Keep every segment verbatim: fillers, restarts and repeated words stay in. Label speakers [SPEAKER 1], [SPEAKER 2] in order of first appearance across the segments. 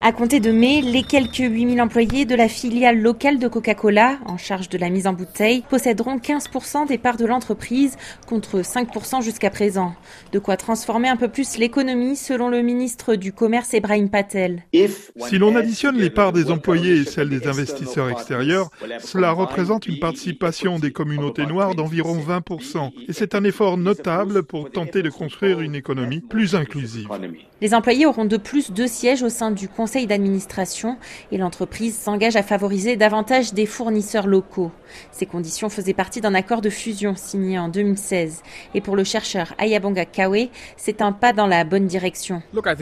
[SPEAKER 1] À compter de mai, les quelques huit mille employés de la filiale locale de Coca-Cola, en charge de la mise en bouteille, posséderont quinze pour cent des parts de l'entreprise, contre cinq pour cent jusqu'à présent. De quoi transformer un peu plus l'économie, selon le ministre du Commerce Ebrahim Patel.
[SPEAKER 2] Si l'on additionne les parts des employés et celles des investisseurs extérieurs, cela représente une participation des communautés noires d'environ vingt pour cent. Et c'est un effort notable pour tenter de construire une économie plus inclusive.
[SPEAKER 1] Les employés auront de plus deux sièges au sein du conseil d'administration et l'entreprise s'engage à favoriser davantage des fournisseurs locaux. Ces conditions faisaient partie d'un accord de fusion signé en deux mille seize. Et pour le chercheur Ayabonga Kawe, c'est un pas dans la bonne direction.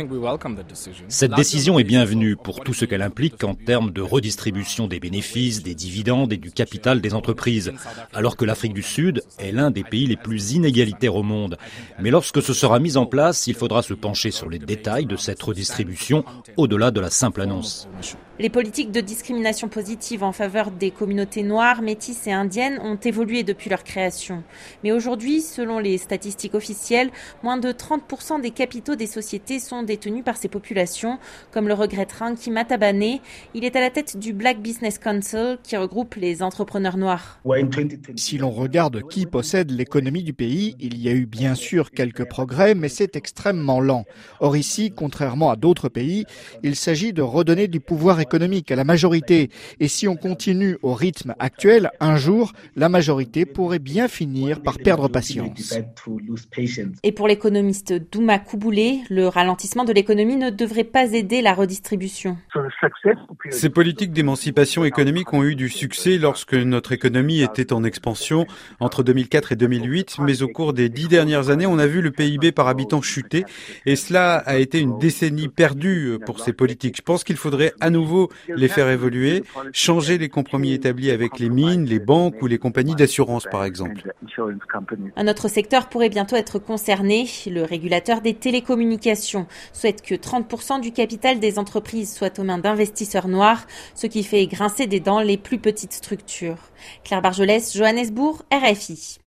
[SPEAKER 3] Cette décision est bienvenue pour tout ce qu'elle implique en termes de redistribution des bénéfices, des dividendes et du capital des entreprises, alors que l'Afrique du Sud est l'un des pays les plus inégalitaires au monde. Mais lorsque ce sera mis en place, il faudra se pencher sur les détails de cette redistribution au-delà de la simple annonce.
[SPEAKER 1] Les politiques de discrimination positive en faveur des communautés noires, métisses et indiennes ont évolué depuis leur création. Mais aujourd'hui, selon les statistiques officielles, moins de trente pour cent des capitaux des sociétés sont détenus par ces populations, comme le regrette Ranki Matabane. Il est à la tête du Black Business Council qui regroupe les entrepreneurs noirs.
[SPEAKER 4] Si l'on regarde qui possède l'économie du pays, il y a eu bien sûr quelques progrès, mais c'est extrêmement lent. Or ici, contrairement à d'autres pays, il s'agit de redonner du pouvoir économique à la majorité. Et si on continue au rythme actuel, un jour, la majorité pourrait bien finir par perdre patience.
[SPEAKER 1] Et pour l'économiste Douma Kouboulé, le ralentissement de l'économie ne devrait pas aider la redistribution.
[SPEAKER 5] Ces politiques d'émancipation économique ont eu du succès lorsque notre économie était en expansion entre deux mille quatre et deux mille huit, mais au cours des dix dernières années, on a vu le P I B par habitant chuter et cela a été une décennie perdue pour ces politiques. Je pense qu'il faudrait à nouveau les faire évoluer, changer les compromis établis avec les mines, les banques ou les compagnies d'assurance par exemple.
[SPEAKER 1] Un autre secteur pourrait bientôt être concerné. Le régulateur des télécommunications souhaite que trente pour cent du capital des entreprises soit aux mains d'investisseurs noirs, ce qui fait grincer des dents les plus petites structures. Claire Bargelès, Johannesburg, R F I.